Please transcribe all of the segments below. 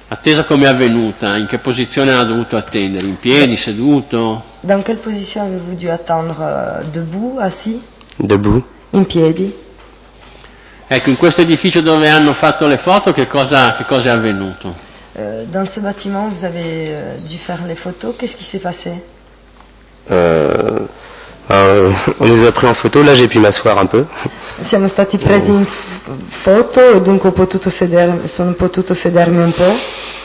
Attesa come è avvenuta? In che posizione ha dovuto attendere? In piedi, seduto? Dans quelle position avez-vous dû attendre? Debout, assis? Debout. In piedi? Ecco, in questo edificio dove hanno fatto le foto che cosa è avvenuto? Dans ce bâtiment, vous avez dû faire les photos. Qu'est-ce qui s'est passé? On nous a pris en photo, là j'ai pu m'asseoir un peu. Siamo stati presi in foto e dunque sono potuto sedermi un po'.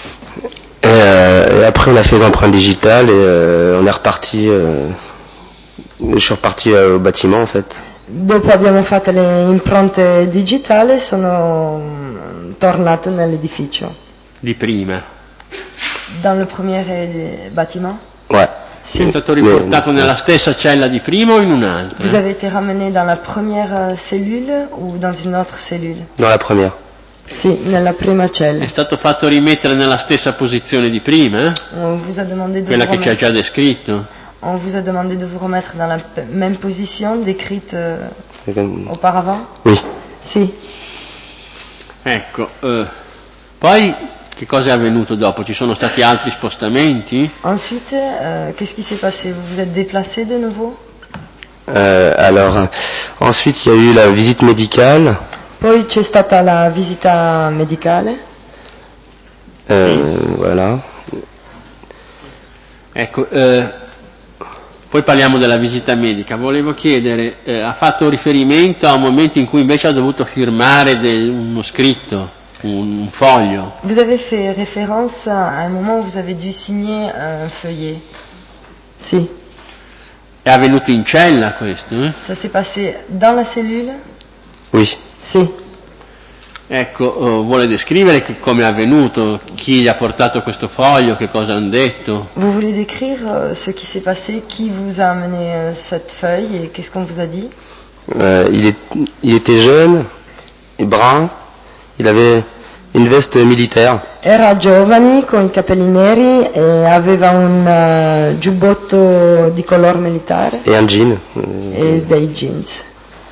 Et après on a fait les empreintes digitales et on est reparti. Je suis reparti au bâtiment en fait. Dopo abbiamo fatto le impronte digitali e sono tornato nell'edificio. Di prima? Dans le premier bâtiment? Ouais. Sì. È stato riportato nella stessa cella di prima o in un'altra? Vous avez été ramené dans la première cellule ou dans une autre cellule? Dans la première. Sì, nella prima cella. È stato fatto rimettere nella stessa posizione di prima? On vous a demandé de Quella che ci ha già descritto? On vous a demandé de vous remettre dans la même position décrite auparavant? Oui. Sì. Ecco, poi che cosa è avvenuto dopo? Ci sono stati altri spostamenti? Ensuite, qu'est-ce qui s'est passé? Vous vous êtes déplacé de nouveau? Alors, ensuite il y a eu la visite médicale. Poi c'è stata la visita medicale. Voilà. Ecco, poi parliamo della visita medica. Volevo chiedere, ha fatto riferimento a un momento in cui invece ha dovuto firmare uno scritto, un foglio? Vous avez fait référence à un moment où vous avez dû signer un feuillet. Sì. È avvenuto in cella questo? Ça s'est passé dans la cellule? Oui. Sì. Ecco, vuole descrivere come è avvenuto, chi gli ha portato questo foglio, che cosa hanno detto? Vous voulez décrire ce qui s'est passé, qui vous a amené cette feuille et qu'est-ce qu'on vous a dit? Il était jeune, brun, il avait une veste militaire. Era giovane, con i capelli neri e aveva un giubbotto di color militare. Et un jean. E dei jeans.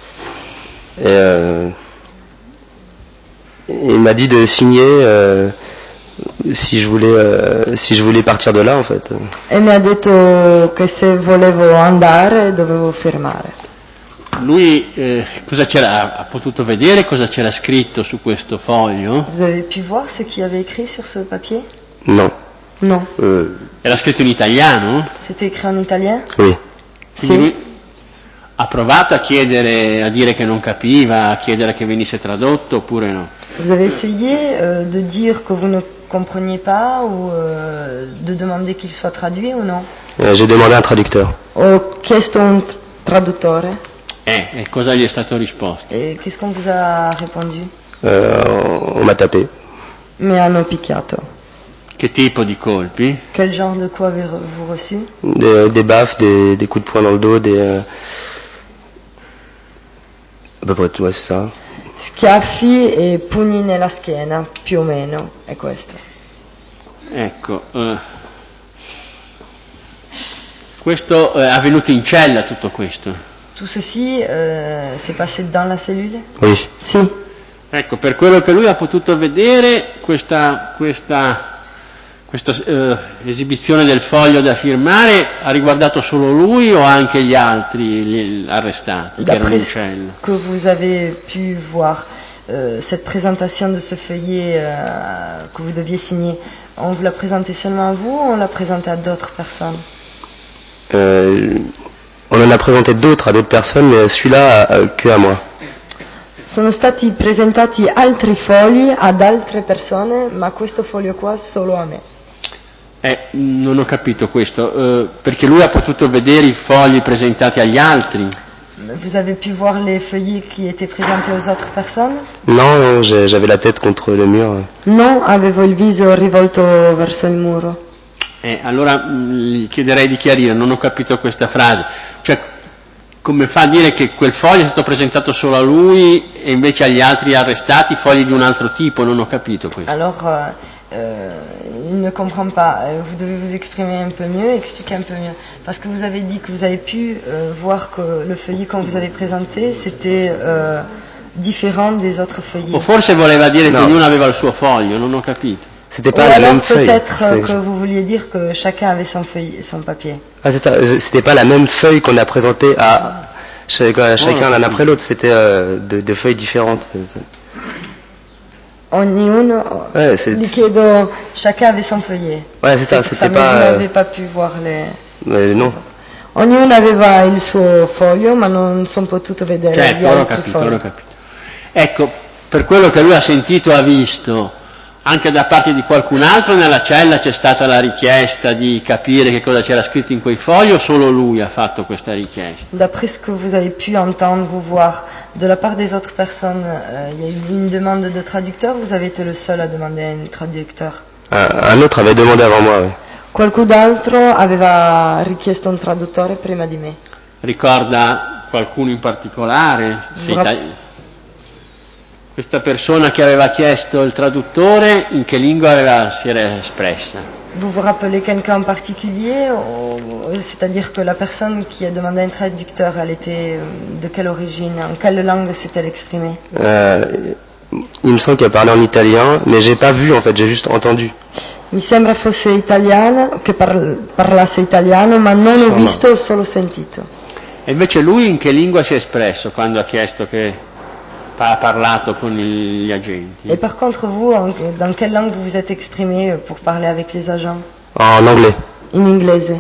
Il m'a dit de signer si je voulais partir de là en fait. E mi ha detto che se volevo andare dovevo firmare. Lui cosa ha potuto vedere, cosa c'era scritto su questo foglio? Vous avez pu voir ce qu'il y avait écrit sur ce papier? Non. Non. Era scritto in italiano? C'était écrit en italien? Oui. Quindi lui ha provato a chiedere, a dire che non capiva, a chiedere che venisse tradotto oppure no? Vous avez essayé de dire que vous ne compreniez pas ou de demander qu'il soit traduit ou non? J'ai demandé un traducteur. Ho chiesto un traduttore. E cosa gli è stato risposto? Et qu'est-ce qu'on vous a répondu? On m'a tapé. Mi hanno picchiato. Che tipo di colpi? Quel genre de coup avez-vous reçu? Des baffes, des coups de poing dans le dos, à peu près tout, ouais, c'est ça. Schiaffi e pugni nella schiena, più o meno, è questo. Ecco, questo è avvenuto in cella tutto questo? Tout ceci s'est passé dans la cellule? Oui. Sì. Ecco, per quello che lui ha potuto vedere, questa esibizione del foglio da firmare ha riguardato solo lui o anche gli altri gli arrestati che erano in cella? Que vous avez pu voir cette présentation de ce feuillet que vous deviez signer, on vous l'a présenté seulement à vous ou on l'a présenté à d'autres personnes? On en a présenté d'autres à d'autres personnes, mais celui-là que à moi. Sono stati presentati altri fogli ad altre persone, ma questo foglio qua solo a me. Non ho capito questo, perché lui ha potuto vedere i fogli presentati agli altri? Vous avez pu voir les feuillets qui étaient présentés aux autres personnes? Non, j'avais la tête contre le mur. No, avevo il viso rivolto verso il muro. Allora gli chiederei di chiarire, non ho capito questa frase. Cioè, come fa a dire che quel foglio è stato presentato solo a lui e invece agli altri arrestati fogli di un altro tipo? Non ho capito questo. Alors, il ne comprend pas. Vous devez vous exprimer un peu mieux, expliquer un peu mieux. Parce que vous avez dit que vous avez pu voir que le feuillet qu'on vous avait présenté, c'était différent des autres feuillets. O forse voleva dire che ognuno aveva il suo foglio, non ho capito. C'était Ou pas la alors même feuille. peut-être que vous vouliez dire que chacun avait son papier. Ah, c'est ça. C'était pas la même feuille qu'on a présentée à chacun l'un après l'autre. C'était deux feuilles différentes. Ognuno, Ouais, gli chiedo, chacun avait son feuillet. Ouais, c'est ça. C'est C'était mais pas. vous n'avez pas pu voir les... Non. Ognuno aveva il suo foglio, ma non sono potuto vedere gli Certo, ora ho altri fogli. capito. Ecco, per quello che lui ha sentito, ha visto, anche da parte di qualcun altro nella cella c'è stata la richiesta di capire che cosa c'era scritto in quei fogli, o solo lui ha fatto questa richiesta? D'après ce que vous avez pu entendre ou voir, de la part des autres personnes, il y a eu une demande de traducteur, vous avez été le seul à demander un traducteur? Un autre avait demandé avant moi. Oui. Qualcun altro aveva richiesto un traduttore prima di me. Ricorda qualcuno in particolare? Questa persona che aveva chiesto il traduttore, in che lingua si era espressa? Vous vous rappelez quelqu'un en particulier, c'est-à-dire que la personne qui a demandé un traducteur, elle était de quelle origine, en quelle langue s'est-elle exprimée? Il me semble qu'elle parlait en italien, mais j'ai pas vu en fait, j'ai juste entendu. Mi sembra fosse italiana, che parlasse italiano, ma non ho visto, ho solo sentito. E invece lui in che lingua si è espresso quando ha chiesto che ha parlato con gli agenti? Et par contre, vous, dans quelle langue vous vous êtes exprimé pour parler avec les agents? En anglais. In inglese.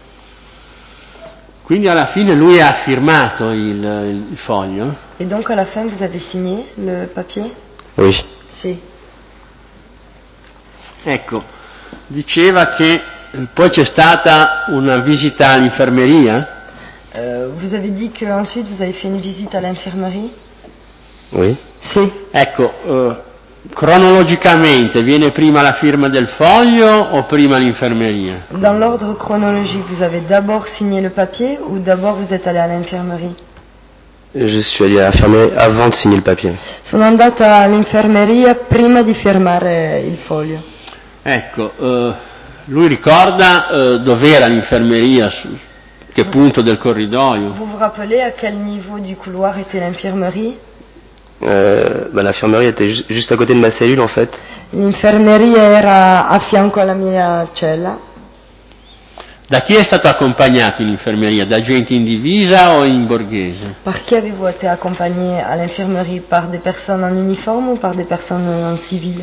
Quindi alla fine lui ha firmato il foglio? Et donc à la fin, vous avez signé le papier? Oui. Si. Ecco, diceva che poi c'è stata una visita all'infermeria? Vous avez dit qu'ensuite vous avez fait une visite à l'infirmerie? Oui. Si. Ecco, cronologicamente viene prima la firma del foglio o prima l'infermeria? Dans l'ordre chronologique, vous avez d'abord signé le papier ou d'abord vous êtes allé à l'infirmerie? Je suis allé à l'infirmerie avant de signer le papier. Sono andata all'infermeria prima di firmare il foglio. Ecco, lui ricorda dov'era l'infermeria, su che punto del corridoio? Vous vous rappelez à quel niveau du couloir était l'infirmerie? L'infirmerie était juste à côté de ma cellule en fait. L'infermeria era a fianco alla mia cella. Da chi è stato accompagnato in infermeria? Da gente in divisa o in borghese? Par qui avez-vous été accompagné à l'infirmerie? Par des personnes en uniforme ou par des personnes en civil?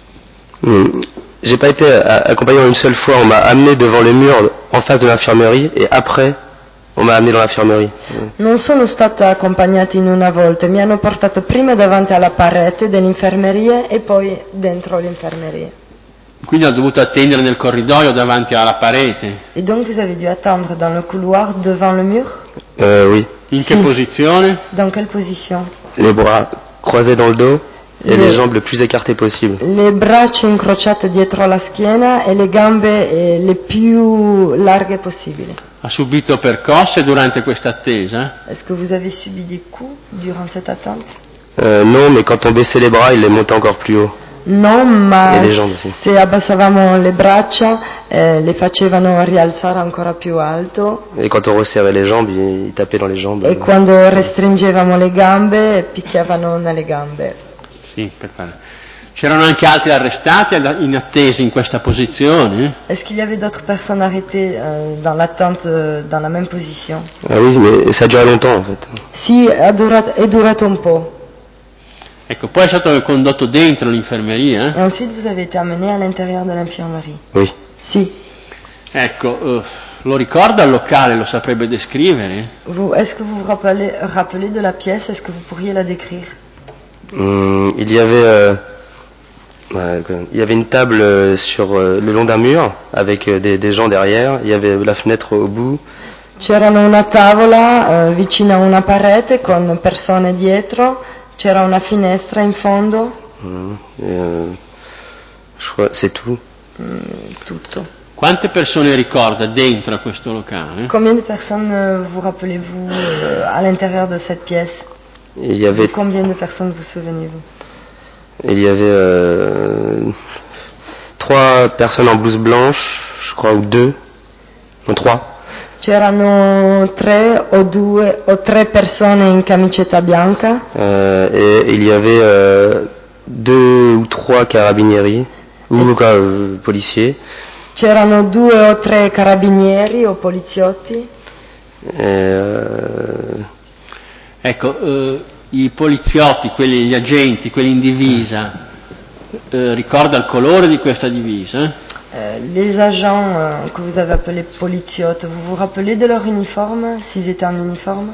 J'ai pas été accompagné une seule fois. On m'a amené devant le mur en face de l'infirmerie et après on m'a amené dans l'infirmerie. Non sono stata accompagnata in una volta, mi hanno portato prima davanti alla parete dell'infermeria e poi dentro l'infermeria. Quindi ho dovuto attendere nel corridoio davanti alla parete? Et donc vous avez dû attendre dans le couloir devant le mur? Oui. In che posizione? Dans quelle position? Les bras croisés dans le dos et les jambes le plus écartées possible. Le braccia incrociate dietro la schiena e le gambe le più larghe possibili. Ha subito percosse durante questa attesa? Est-ce que vous avez subi des coups durant cette attente? Non, mais quand on baissait les bras, il les montait encore plus haut. No, ma se abbassavamo le braccia le facevano rialzare ancora più alto. Et quand on resserrait les jambes, il tapait dans les jambes. E quando restringevamo le gambe, picchiavano nelle gambe. Sì, per fare. C'erano anche altri arrestati in attesa in questa posizione? Est-ce qu'il y avait d'autres personnes arrêtées dans l'attente, dans la même position? Ah oui, mais ça a duré longtemps en fait. Sì, è durato un po'. Ecco, poi è stato condotto dentro l'infermeria? Et ensuite vous avez été amené à l'intérieur de l'infirmerie? Oui. Sì. Ecco, lo ricorda il locale, lo saprebbe descrivere? Est-ce que vous vous rappelez de la pièce? Est-ce que vous pourriez la décrire? Il y avait une table sur le long d'un mur avec des gens derrière. Il y avait la fenêtre au bout. C'era una tavola vicino a una parete con persone dietro. C'era una finestra in fondo. Je crois c'est tout. Tutto. Quante persone ricorda dentro a questo locale? Combien de personnes vous rappelez-vous à l'intérieur de cette pièce? Il y avait... Combien de personnes vous souvenez-vous? Il y avait 3 personnes en blouse blanche, je crois, ou 2. Non, 3. C'erano 3 o 3 persone in camicetta bianca. Et il y avait 2 ou 3 carabinieri. ou quoi, policiers. C'erano 2 o 3 carabinieri o poliziotti. Ecco, i poliziotti, gli agenti, quelli in divisa, ricorda il colore di questa divisa? Les agents que vous avez appelés poliziotti, vous vous rappelez de leur uniforme, s'ils étaient en uniforme?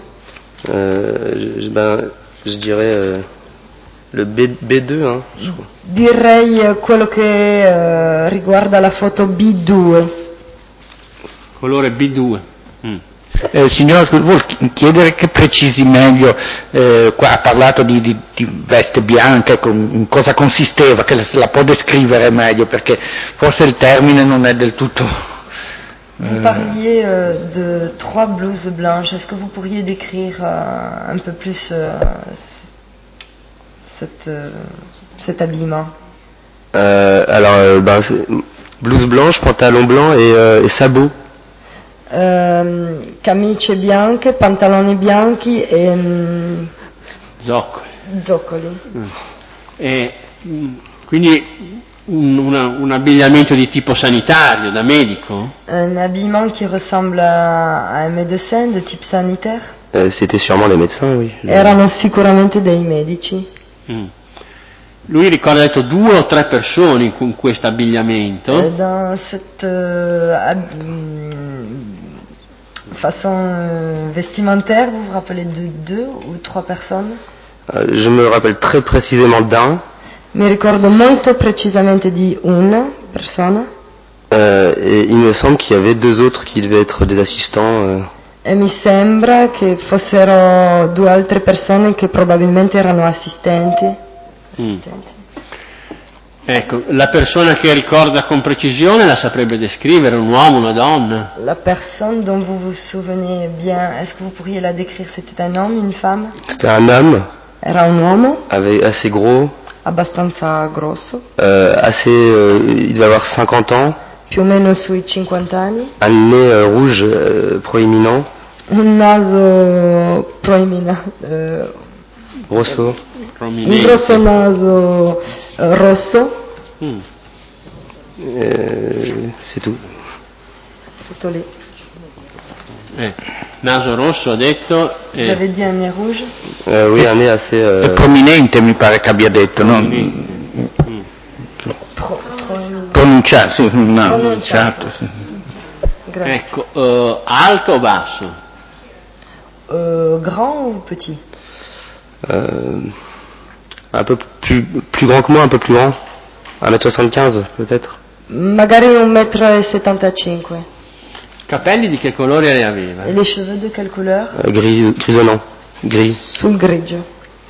Je dirais le B2, hein, je crois. Direi quello che riguarda la foto B2. Colore B2. Signora, vuol chiedere che precisi meglio, qua ha parlato di veste bianca, in cosa consisteva, che la può descrivere meglio, perché forse il termine non è del tutto... Vous parliez de 3 blouses blanches, est-ce que vous pourriez décrire un peu plus cet habillement? Blouse blanche, pantalon blanc et sabots. Camicie bianche, pantaloni bianchi e zoccoli. E quindi un abbigliamento di tipo sanitario, da medico? Un habillement qui ressemble à un médecin de type sanitaire? C'était sûrement des médecins, oui. Erano sicuramente dei medici. Lui ricorda, ha detto 2 o 3 persone con questo abbigliamento. Dans cette façon vestimentaire, vous vous rappelez de 2 ou 3 personnes? Je me rappelle très précisément d'un. Mi ricordo molto precisamente di una persona. Et il me semble qu'il y avait 2 autres qui devaient être des assistants. E mi sembra che fossero 2 altre persone che probabilmente erano assistenti. Ecco, la persona che ricorda con precisione la saprebbe descrivere, un uomo, una donna? La personne dont vous vous souvenez bien, est-ce que vous pourriez la décrire? C'était un homme, une femme? C'était un homme. Era un uomo. Assez gros. Abbastanza grosso. Il devait avoir 50 ans. Più o meno sui 50 anni. Un nez rouge proéminent. Un naso proéminent. Rosso. Un grosso naso rosso. C'est tout. Tutto lì. Naso rosso, ha detto. Vous avez dit un nez rouge? Oui, un nez assez... prominente mi pare che abbia detto, no? Pronunciato, sì, pronunciato, sì. Grazie. Ecco, alto o basso? Grand ou petit? Un peu plus grand que moi, un peu plus grand. 1m75 peut-être. Magari 1,75 m. Capelli di che colore le aveva? E les cheveux de quelle couleur? Grisonnant. Gris. Sul grigio.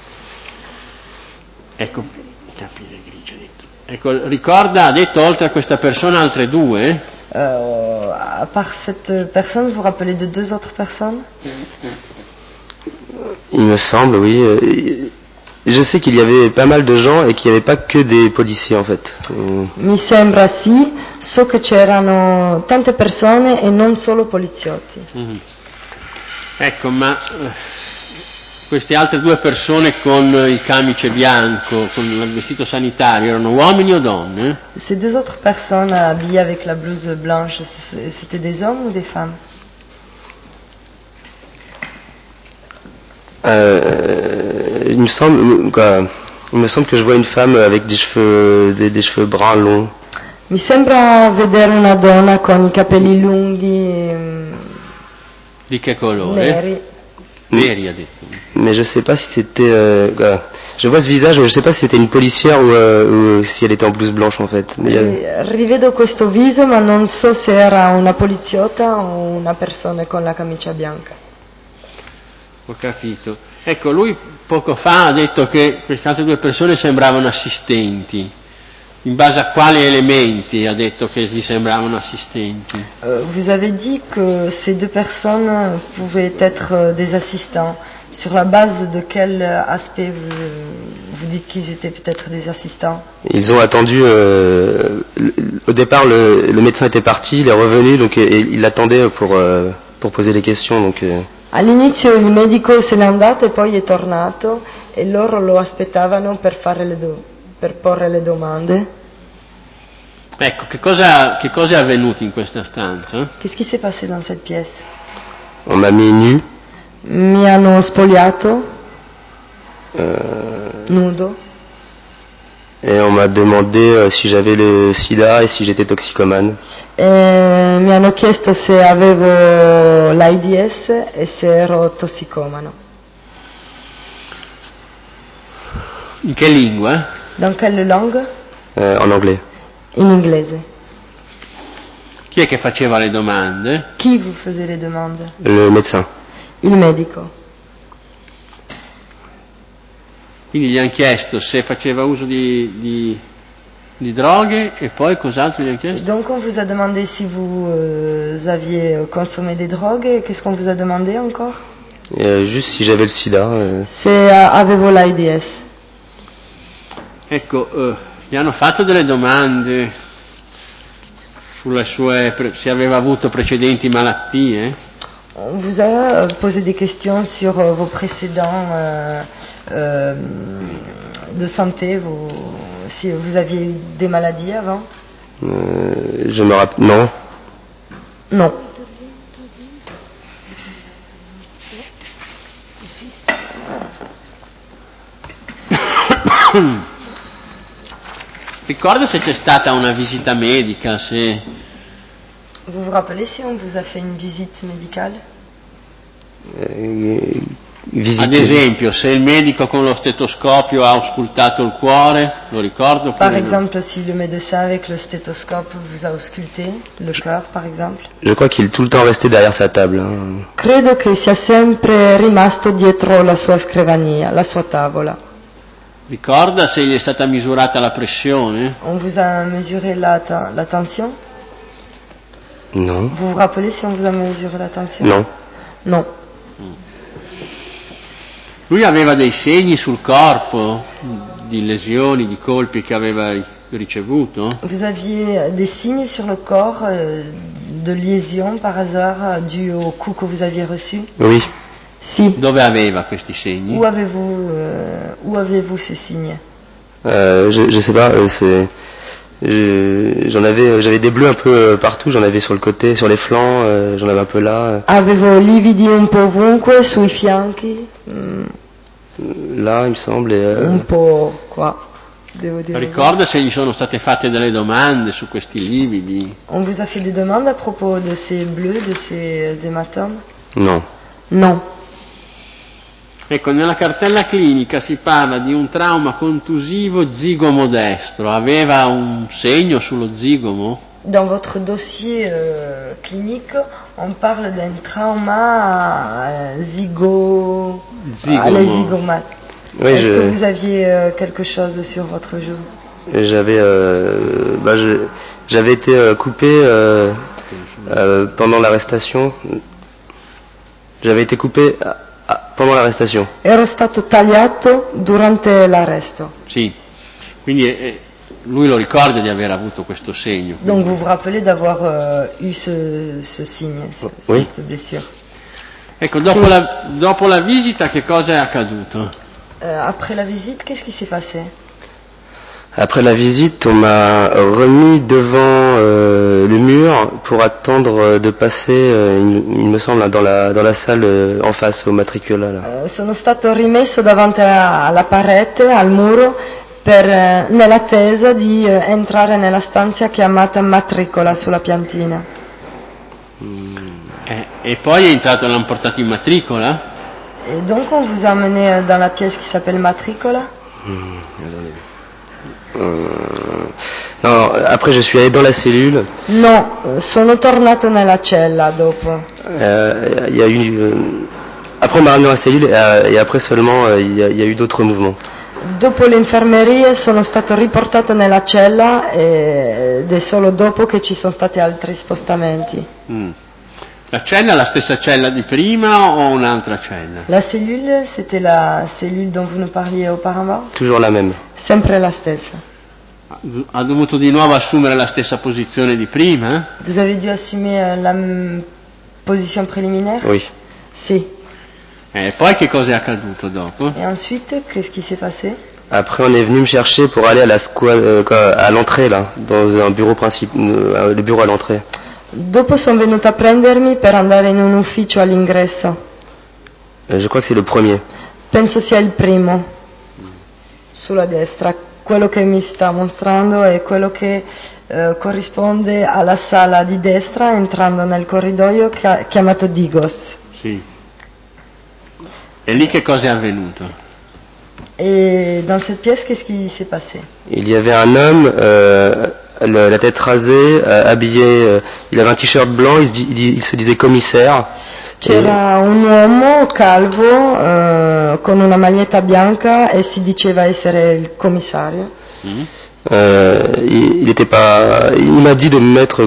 Ecco, capelli grigio, ha detto. Ecco, ricorda, ha detto oltre a questa persona altre 2? À part cette personne, vous vous rappelez de 2 autres personnes? Il me semble, oui. Je sais qu'il y avait pas mal de gens et qu'il n'y avait pas que des policiers en fait. Mi sembra sì, so che c'erano tante persone e non solo poliziotti. Ecco, ma queste altre 2 persone con il camice bianco, con il vestito sanitario, erano uomini o donne? Ces 2 autres personnes habillées avec la blouse blanche, c'était des hommes ou des femmes? Il me semble que je vois une femme avec des cheveux bruns longs. Mi sembra vedere una donna con i capelli lunghi. Di che colore? Neri. Neri, ha detto. Mais je sais pas si c'était... je vois ce visage, mais je sais pas si c'était une policière ou si elle était en blouse blanche en fait. Rivedo questo viso, ma non so se era una poliziotta o una persona con la camicia bianca. Ho capito. Ecco, lui poco fa ha detto che queste altre 2 persone sembravano assistenti. In base a quali elementi ha detto che gli sembravano assistenti? Vous avez dit que ces 2 personnes pouvaient être des assistants. Sur la base de quel aspect vous dites qu'ils étaient peut-être des assistants? Ils ont attendu. Au départ, le médecin était parti, il est revenu, donc il l'attendait pour poser les questions. Donc. All'inizio il medico se n'è andato e poi è tornato e loro lo aspettavano per porre le domande. Ecco, che cosa è avvenuto in questa stanza? Qu'est-ce qui s'est passé dans cette pièce? On m'a mis nu, Mi hanno spogliato, nudo, et on m'a demandé si j'avais le sida et si j'étais toxicomane. e mi hanno chiesto se avevo l'AIDS e se ero tossicomano. In che lingua? Dans quelle langue? En anglais. In inglese. Chi è che faceva le domande? Chi vous faisait les demandes? Le médecin. Il medico. Quindi gli hanno chiesto se faceva uso di droghe e poi cos'altro gli hanno chiesto? Donc on vous a demandé si vous aviez consommé des drogues et qu'est-ce qu'on vous a demandé encore? Juste si j'avais le sida. Se avevo l'AIDS. Ecco, gli hanno fatto delle domande sulle sue, se aveva avuto precedenti malattie. On vous a posé des questions sur vos précédents de santé, si vous aviez eu des maladies avant? Je me rappelle. Non. Non. Ricorda se c'è stata una visita medica, se... Vous vous rappelez si on vous a fait une visite médicale? Ad esempio, se il medico con lo stetoscopio ha auscultato il cuore, lo ricordo? Par exemple, si le médecin avec le stéthoscope vous a ausculté le cœur, par exemple? Je crois qu'il est tout le temps resté derrière sa table. Credo che sia sempre rimasto dietro la sua scrivania, la sua tavola. Ricorda se gli è stata misurata la pressione? On vous a mesuré la tension? Non. Vous vous rappelez si on vous a mesuré la tension? Non. Non. Lui aveva dei segni sul corpo di lesioni, di colpi che aveva ricevuto? Vous aviez des signes sur le corps de lésions par hasard dû au coup que vous aviez reçu? Oui. Si. Dove aveva questi segni? Où avez-vous ces signes? Je sais pas. J'avais des bleus un peu partout. J'en avais sur le côté, sur les flancs. J'en avais un peu là. Avevo lividi un po' ovunque, sui fianchi. Là, il me semble. Un po' qua. Devo dire. Ricorda se gli sono state fatte delle domande su questi lividi? On vous a fait des demandes à propos de ces bleus, de ces hématomes? Non. Non. Ecco, nella cartella clinica si parla di un trauma contusivo zigomo destro. Aveva un segno sullo zigomo? Dans votre dossier clinique, on parle d'un trauma zigomatique. Oui, Est-ce que vous aviez quelque chose sur votre genou? J'avais été coupé pendant l'arrestation. J'avais été coupé pendant l'arrestation. Ero stato tagliato durante l'arresto. Sì, quindi lui lo ricorda di aver avuto questo segno. Donc vous vous rappelez d'avoir eu ce signe, Oui. cette blessure. Ecco, dopo la visita che cosa è accaduto? Après la visite, qu'est-ce qui s'est passé? Après la visite, on m'a remis devant le mur pour attendre de passer, il me semble, dans la salle en face au matricula. Là. Sono stato rimesso davanti alla parete, al muro, nell'attesa di entrare nella stanza chiamata matricola sulla piantina. E poi è entrato e l'hanno portato in matricola? Et donc on vous a amené dans la pièce qui s'appelle matricola? Non, après je suis allé dans la cellule. No, sono tornato nella cella dopo. Il y a eu, après on m'a ramené dans la cellule et après seulement il y a eu d'autres mouvements. Dopo l'infermeria sono stato riportato nella cella ed è solo dopo che ci sono stati altri spostamenti. La cella è la stessa cella di prima o un'altra cella? La cellule, c'était la cellule dont vous nous parliez auparavant? Toujours la même. Sempre la stessa. Ha dovuto di nuovo assumere la stessa posizione di prima? Vous avez dû assumer la position préliminaire? Oui. Si. E poi che cosa è accaduto dopo? Et ensuite, qu'est-ce qui s'est passé? Après, on est venu me chercher pour aller à à l'entrée, là, dans un bureau le bureau à l'entrée. Dopo sono venuto a prendermi per andare in un ufficio all'ingresso. Je crois que c'est le premier. Penso sia il primo, sulla destra. Quello che mi sta mostrando è quello che corrisponde alla sala di destra, entrando nel corridoio chiamato Digos. Sì. E lì che cosa è avvenuto? Et dans cette pièce, qu'est-ce qui s'est passé? Il y avait un homme, la tête rasée, habillé, il avait un t-shirt blanc, il se disait commissaire. C'era un uomo calvo con una maglietta bianca e si diceva essere il commissario. Il m'a dit de me mettre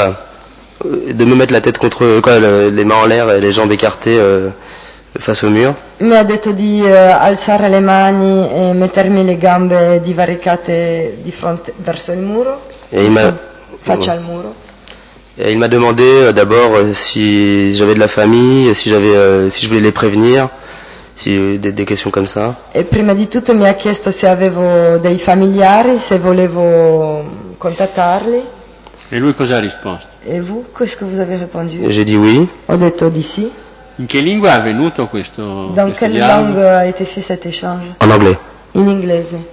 la tête contre les mains en l'air et les jambes écartées face au mur. Mi ha detto di alzare le mani e mettermi le gambe divaricate di fronte verso il muro, faccia al muro. Et il m'a demandé d'abord si j'avais de la famille, si je voulais les prévenir, des questions comme ça. E prima di tutto mi ha chiesto se avevo dei familiari, se volevo contattarli. E lui cosa ha risposto? E vous, qu'est-ce que vous avez répondu? J'ai dit oui. Ho detto di sì. In che lingua è avvenuto questo Dans quelle dialogo? langue a été fait cet échange? En anglais. In inglese.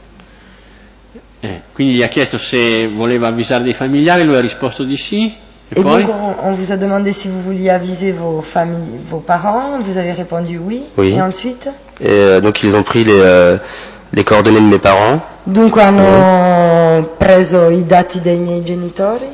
Quindi gli ha chiesto se voleva avvisare dei familiari, lui ha risposto di sì. E poi? Donc on vous a demandé si vous vouliez aviser vos familles, vos parents, vous avez répondu oui. Oui. Et ensuite? Et donc ils ont pris les coordonnées de mes parents. Dunque hanno preso i dati dei miei genitori.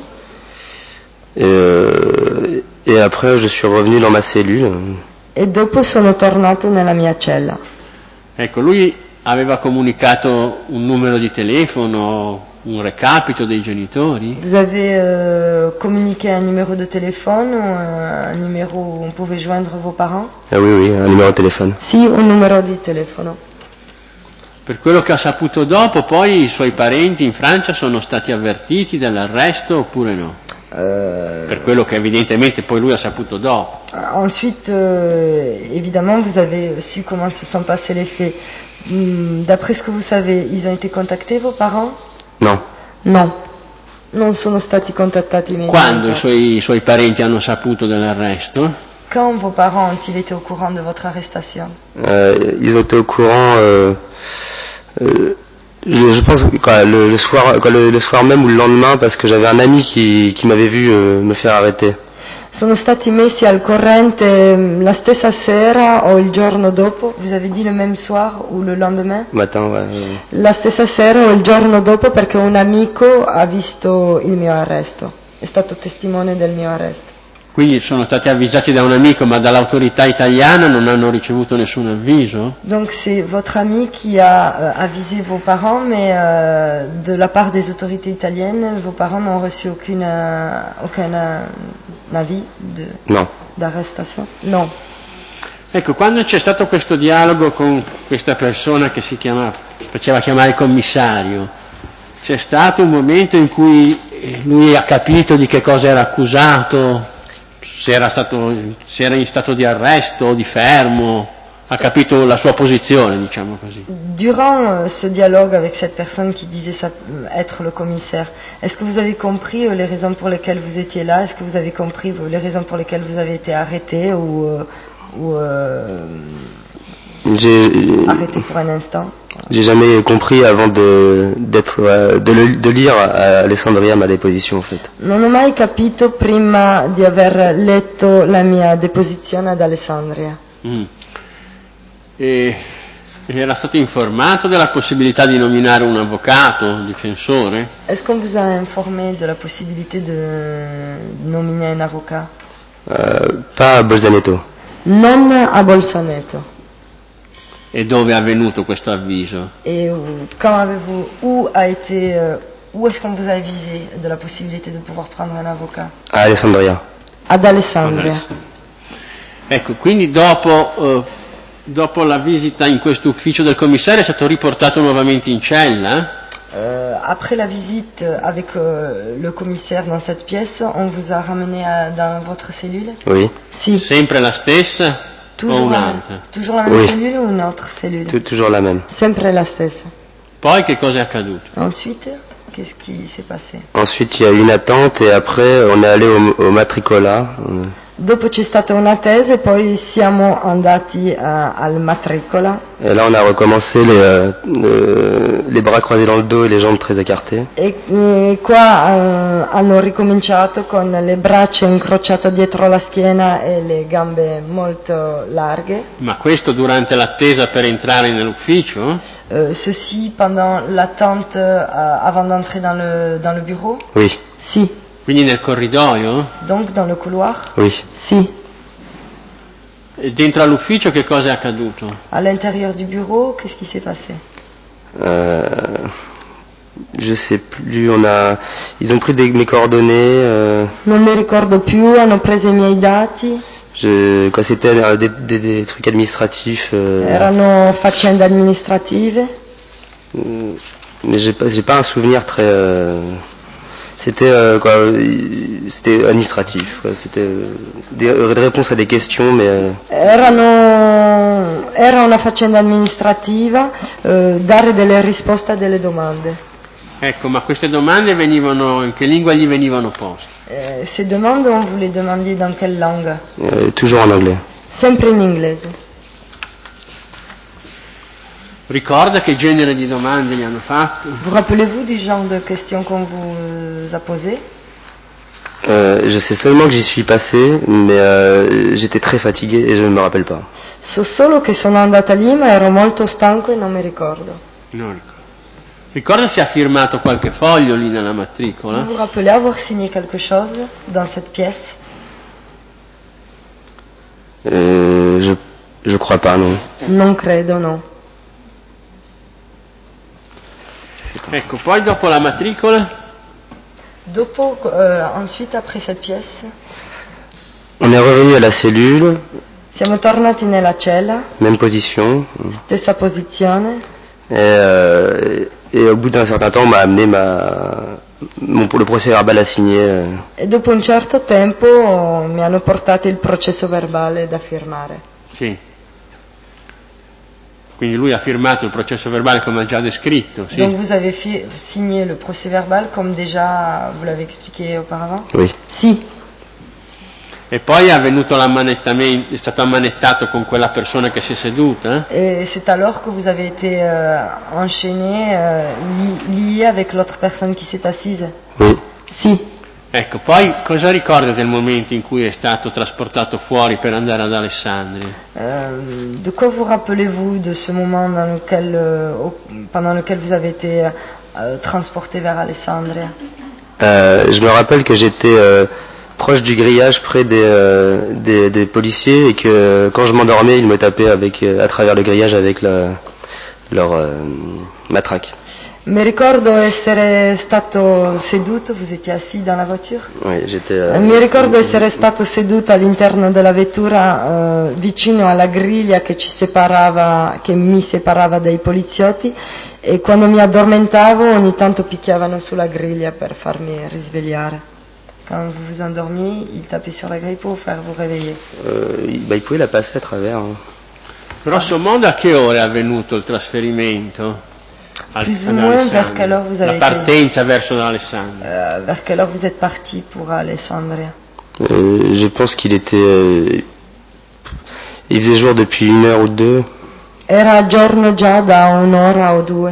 Et après je suis revenu dans ma cellule. E dopo sono tornato nella mia cella. Ecco, lui aveva comunicato un numero di telefono, un recapito dei genitori? Vous avez communiqué un numéro de téléphone ou un numéro où on pouvait joindre vos parents? Ah oui, un numéro de téléphone. Sì, un numero di telefono. Per quello che ha saputo dopo, poi i suoi parenti in Francia sono stati avvertiti dell'arresto oppure no? Per quello che evidentemente poi lui ha saputo dopo. Ensuite, évidemment, vous avez su comment se sont passés les faits. D'après ce que vous savez, ils ont été contactés, vos parents? No. No, non sono stati contattati i miei Quando genitori. i suoi parenti hanno saputo dell'arresto? Quand vos parents ont-ils été au courant de votre arrestation? Ils ont été au courant, je pense, le soir même ou le lendemain, parce que j'avais un ami qui m'avait vu me faire arrêter. Sono stati messi al corrente la stessa sera o il giorno dopo? Vous avez dit le même soir ou le lendemain? Matin, ouais. La stessa sera o il giorno dopo perché un amico ha visto il mio arresto, è stato testimone del mio arresto. Quindi sono stati avvisati da un amico, ma dall'autorità italiana non hanno ricevuto nessun avviso? Donc c'est votre ami qui a avisé vos parents, mais de la part des autorités italiennes, vos parents n'ont reçu aucun avis d'arrestation? Non. Ecco, quando c'è stato questo dialogo con questa persona che faceva chiamare commissario, c'è stato un momento in cui lui ha capito di che cosa era accusato, se era in stato di arresto o di fermo, ha capito la sua posizione, diciamo così. Durant ce dialogue avec cette personne qui disait être le commissaire, est-ce que vous avez compris les raisons pour lesquelles vous étiez là? Est-ce que vous avez compris les raisons pour lesquelles vous avez été arrêté ou arrêté pour un instant? J'ai jamais compris avant de lire à Alessandria ma déposition en fait. Non ho mai capito prima di aver letto la mia deposizione ad Alessandria. E era stato informato della possibilità di nominare un avvocato, un difensore? Est-ce qu'on vous a informé de la possibilité de nominer un avocat? Pas à Bolzaneto. Non a Bolzaneto. E dove è avvenuto questo avviso? Et où est-ce qu'on vous a avisé de la possibilité de pouvoir prendre un avocat? À Alessandria. Ad Alessandria. Ecco, quindi dopo la visita in questo ufficio del commissario è stato riportato nuovamente in cella? Après la visite avec le commissaire dans cette pièce, on vous a ramené dans votre cellule? Oui. Sì. Sempre la stessa? Toujours la même Oui. cellule ou une autre cellule? Toujours la même. Sempre la stessa. Poi che cosa è accaduto? Ensuite, qu'est-ce qui s'est passé? Ensuite, il y a eu une attente et après, on est allé au matricola. Dopo c'è stata un'attesa e poi siamo andati al matricola Et là, on a recommencé les bras croisés dans le dos et les jambes très écartées. e qua hanno ricominciato con le braccia incrociate dietro la schiena e le gambe molto larghe. Ma questo durante l'attesa per entrare nell'ufficio? Ceci pendant l'attente avant d'entrer dans le bureau? Oui, Si. Quindi nel corridoio? Donc dans le couloir? oui. Si. E dentro all'ufficio che cosa è accaduto? À l'intérieur du bureau, qu'est-ce qui s'est passé? Je sais plus, ils ont pris mes coordonnées. Non mi ricordo più, hanno preso i miei dati. Quoi, c'était des trucs administratifs. Erano faccende amministrative. Mais j'ai pas un souvenir très. C'était c'était administratif. Quoi. C'était des réponses à des questions, mais. Era una faccenda amministrativa, dare delle risposte a delle domande. Ecco, ma queste domande venivano, in che lingua gli venivano poste? Ces demandes, on vous les demandiez dans quelle langue? Toujours en anglais. Sempre in inglese. Ricorda che genere di domande gli hanno fatto? Vous rappelez-vous du genre de questions qu'on vous a posées? Je sais seulement que j'y suis passé, mais j'étais très fatigué et je ne me rappelle pas. So solo che sono andata lì, ma ero molto stanco e non mi ricordo. Non ricordo. Ricorda se ha firmato qualche foglio lì nella matricola? Vous vous rappelez avoir signé quelque chose dans cette pièce? Je crois pas, non. Non credo, no. Ecco, poi dopo la matricola? Dopo, ensuite, après cette pièce, On est revenu à la cellule, siamo tornati nella cella, même position. stessa posizione, Et au bout d'un certain temps, on m'a amené le procès verbal à signer. e dopo un certo tempo mi hanno portato il processo verbale da firmare. Sì. Quindi lui ha firmato il processo verbale come ha già descritto, sì? Donc vous avez signé le procès verbal comme déjà vous l'avez expliqué auparavant? Oui. Si. E poi è avvenuto l'ammanettamento, è stato ammanettato con quella persona che si è seduta? Et c'est alors que vous avez été enchaîné, lié avec l'autre personne qui s'est assise? Oui. Si. Ecco, poi cosa ricorda del momento in cui è stato trasportato fuori per andare ad Alessandria? De quoi vous rappelez-vous de ce moment pendant lequel vous avez été transporté vers Alessandria? Je me rappelle que j'étais proche du grillage près des policiers et que quand je m'endormais, ils me tapaient à travers le grillage avec leur matraque. Mi ricordo essere stato seduto, vous étiez assis dans la voiture? Oui, j'étais. Mi ricordo essere stato seduto all'interno della vettura vicino alla griglia che mi separava dai poliziotti, e quando mi addormentavo ogni tanto picchiavano sulla griglia per farmi risvegliare. Quand vous vous endormiez, ils tapaient sur la grille pour vous faire vous réveiller. Ils pouvaient la passer à travers. Hein. Grosso modo a che ora è avvenuto il trasferimento? Plus ou moins vers quelle heure vous avez la partenza verso Alessandria? Vers quelle heure vous êtes parti pour Alessandria? Je pense qu'il était. Il faisait jour depuis 1 heure ou 2. Era giorno già da 1 ora o 2.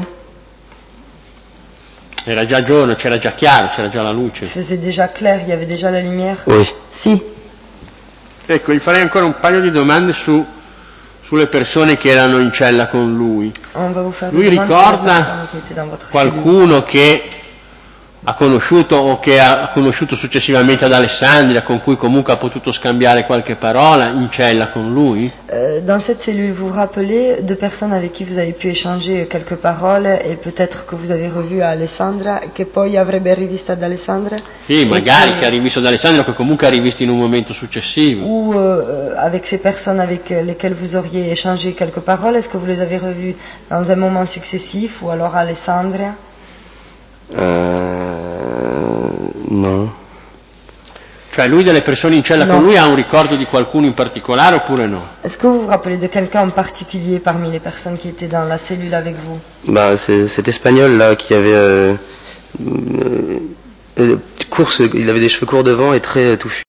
Era già giorno, c'era già chiaro, c'era già la luce. Il faisait déjà clair, il y avait déjà la lumière? Oui. Si. Ecco, gli farei ancora un paio di domande sulle persone che erano in cella con lui. Lui ricorda qualcuno che ha conosciuto o che ha conosciuto successivamente ad Alessandria, con cui comunque ha potuto scambiare qualche parola in cella con lui? Dans cette cellule, vous vous rappelez de personnes avec qui vous avez pu échanger quelques paroles et peut-être que vous avez revu à Alessandria, che poi avrebbe rivisto ad Alessandria? Sì, magari che ha rivisto ad Alessandria, che comunque ha rivisto in un momento successivo. Ou avec ces personnes avec lesquelles vous auriez échangé quelques paroles, est-ce que vous les avez revues dans un moment successif ou alors à Alessandria? Non. Cioè lui delle persone in cella con lui ha un ricordo di qualcuno in particolare oppure no? Est-ce que vous vous rappelez de quelqu'un en particulier parmi les personnes qui étaient dans la cellule avec vous? Bah, c'est cet Espagnol là qui avait il avait des cheveux courts devant et très touffus.